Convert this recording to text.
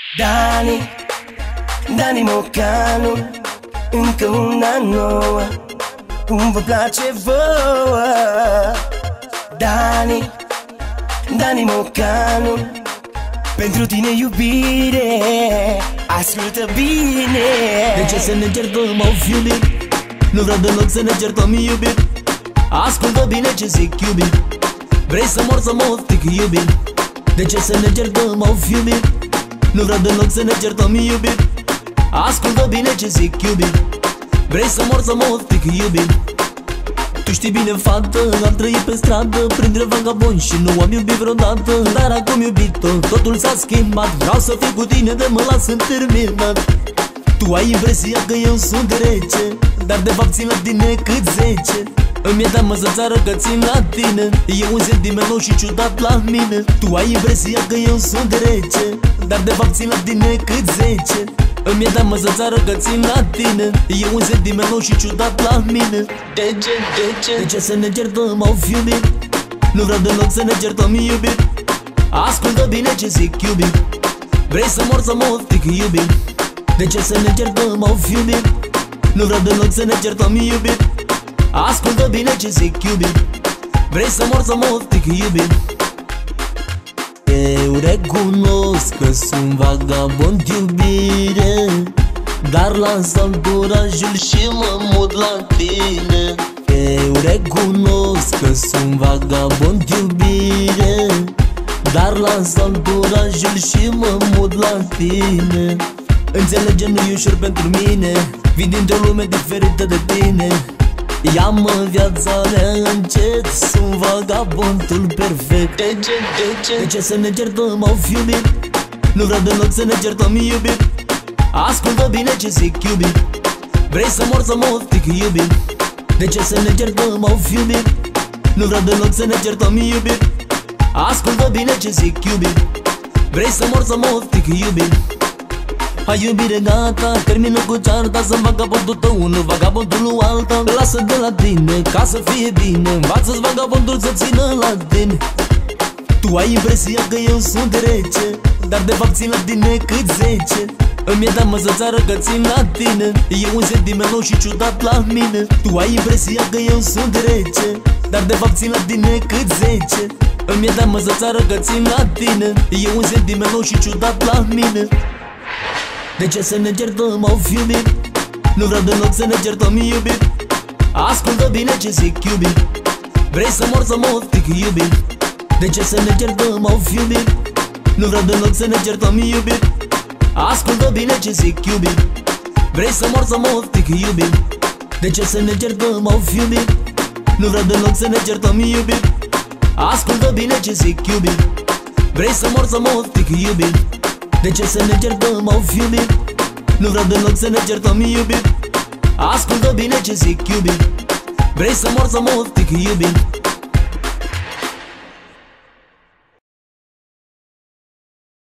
Dani Mocanu, încă una nouă, cum vă place vouă. Dani Mocanu, pentru tine iubire, ascultă bine. De ce să ne certăm, au iubit? Nu vreau deloc să ne certăm, iubit. Ascultă bine ce zic, iubit. Vrei să mor, să mă oftic, iubit. De ce să ne certăm, au iubit? Nu vreau deloc să ne certăm, iubit. Ascultă bine ce zic, iubit. Vrei să mor, să mă oftic, iubit. Tu știi bine, fată, am trăit pe stradă printre vagaboni și nu am iubit vreodată. Dar acum, iubito, totul s-a schimbat. Vreau să fiu cu tine, de mă las terminat. Tu ai impresia că eu sunt rece, dar de fapt țin la tine cât 10. Îmi e teamă să-ți arăt că țin la tine. E un sentiment nou și ciudat la mine. Tu ai impresia că eu sunt rece, dar de fapt țin la tine cât 10. Îmi e teamă să-ți arăt că țin la tine. E un sentiment nou și ciudat la mine. De ce să ne certăm, au iubit? Nu vreau deloc să ne certăm, iubit. Ascultă bine ce zic, iubit. Vrei să mor, să mă oftic, iubit. De ce să ne certăm, au iubit? Nu vreau deloc să ne certăm, iubit. Ascultă bine ce zic, iubit. Vrei să mor, să mă oftic, iubit. Eu recunosc că sunt vagabond, iubire, dar las anturajul și mă mut la tine. Eu recunosc că sunt vagabond, iubire, dar las anturajul și mă mut la tine. Înțelege, nu-i ușor pentru mine, vin dintr-o lume diferită de tine. Ia-mă viața mea încet, sunt vagabondul perfect. De ce să ne certăm, au iubit? Nu vreau deloc să ne certăm, iubit. Ascultă bine ce zic, iubit. Vrei să mor, să mă oftic, iubit. De ce să ne certăm, au iubit? Nu vreau deloc să ne certăm, iubit. Ascultă bine ce zic, iubit. Vrei să mor, să mă oftic, iubit. Hai iubire, gata, termină cu cearta. Sunt vagabondul tău, nu vagabondul lui alta. Lasă de la tine, ca să fie bine. Învață-ți vagabondul să țină la tine. Tu ai impresia că eu sunt rece, dar de fapt țin la tine cât 10. Îmi e teamă să-ți arăt că țin la tine. E un sentiment nou și ciudat la mine. Tu ai impresia că eu sunt rece, dar de fapt țin la tine cât 10. Îmi e teamă să-ți arăt că țin la tine. E un sentiment nou și ciudat la mine. De ce să ne certăm, au iubit? Nu vreau deloc să ne certăm, iubit. Ascultă bine ce zic, iubit. Vrei să mor, să mă oftic, iubit. De ce să ne certăm, au iubit? Nu vreau deloc să ne certăm, iubit. Ascultă bine ce zic, iubit. Vrei să mor, să mă oftic, iubit. De ce să ne certăm, au iubit? Nu vreau deloc să ne certăm, iubit. Ascultă bine ce zic, iubit. Vrei să mor, să mă oftic, iubit. De ce să ne certăm, au iubit? Nu vreau deloc să ne certăm, iubit. Ascultă bine ce zic, iubit. Vrei să mor, să mă oftic, iubit.